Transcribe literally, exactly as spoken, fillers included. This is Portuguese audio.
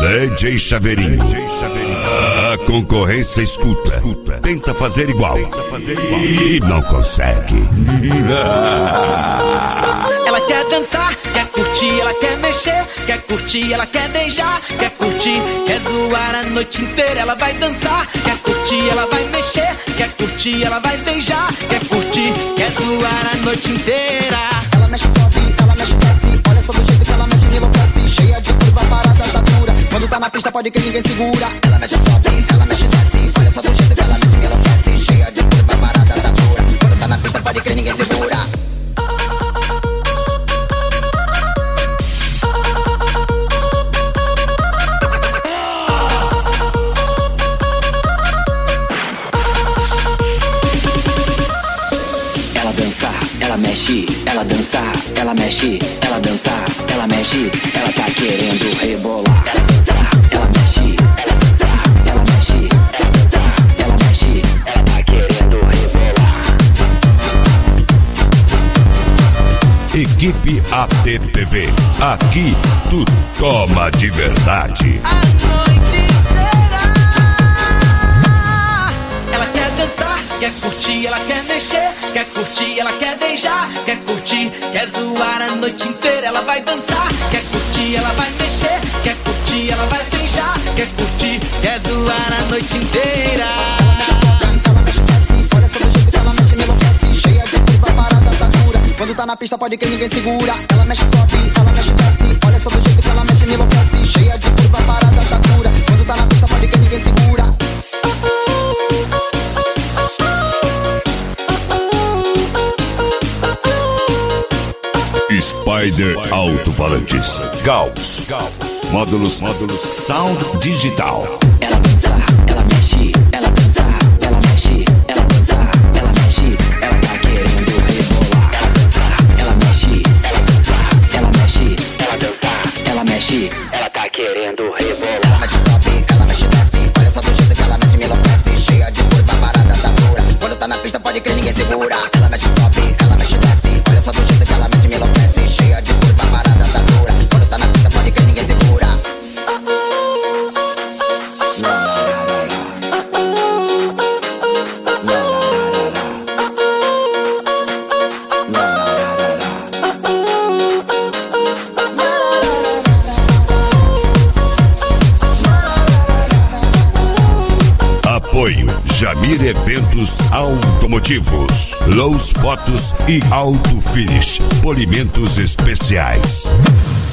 D J Chaveirinho. A concorrência escuta. escuta. Tenta fazer igual. Tenta fazer igual. E não consegue. Ela quer dançar, quer curtir, ela quer mexer, quer curtir, ela quer beijar, quer curtir, quer zoar a noite inteira. Ela vai dançar, quer curtir, ela vai mexer, quer curtir, ela vai beijar, quer curtir, quer zoar a noite inteira. Ela mexe, sobe, ela mexe, desce. Olha só do jeito que ela mexe, me enlouquece. Cheia de curva, parada, tá dura. Quando tá na pista pode que ninguém segura. Ela mexe, sobe, ela mexe, desce. Olha só do jeito que ela mexe, me enlouquece. Cheia de curva, parada, tá dura. Quando tá na pista pode que ninguém segura. Ela dança, ela mexe, ela dança, ela mexe, ela dança, ela mexe, ela tá querendo rebolar. Ela mexe, ela mexe, ela mexe, ela tá querendo rebolar. Equipe A T P V. Aqui tu toma de verdade. A noite inteira. Ela quer dançar, quer curtir, ela quer mexer, quer curtir, ela quer beijar, quer curtir, quer zoar a noite inteira. Ela vai dançar, quer curtir, ela vai mexer, quer curtir, ela vai beijar, quer curtir, quer zoar a noite inteira. Ela mexe, desce. Olha só do jeito que ela mexe, me enlouquece. Cheia de curva, parada, tá dura. Quando tá na pista pode que ninguém segura. Ela mexe, sobe, ela mexe, desce. Olha só do jeito que ela mexe, me enlouquece. Cheia de curva, parada, tá dura. Quando tá na pista pode que ninguém segura. Spider Alto-Falantes. Gauss. Módulos. Módulos. Sound Digital. Ela dança, ela mexe, ela dança, ela mexe, ela dança, ela mexe, ela tá querendo rebolar. Ela mexe, ela dança, ela mexe, ela dança, ela mexe, ela tá querendo rebolar. Ela mexe, sobe, ela mexe, desce. Olha só do jeito que ela mexe, me enlouquece. Cheia de curva, parada, tá dura. Quando tá na pista pode que ninguém segura. Ela mexe, sobe, ela mexe, desce. Olha só do jeito que ela mexe, me enlouquece. Cheia de curva, parada, tá dura. Quando tá na pista pode que ninguém segura. Apoio Jamir Eventos Automotivos, Lowe's Fotos e Auto Finish, polimentos especiais.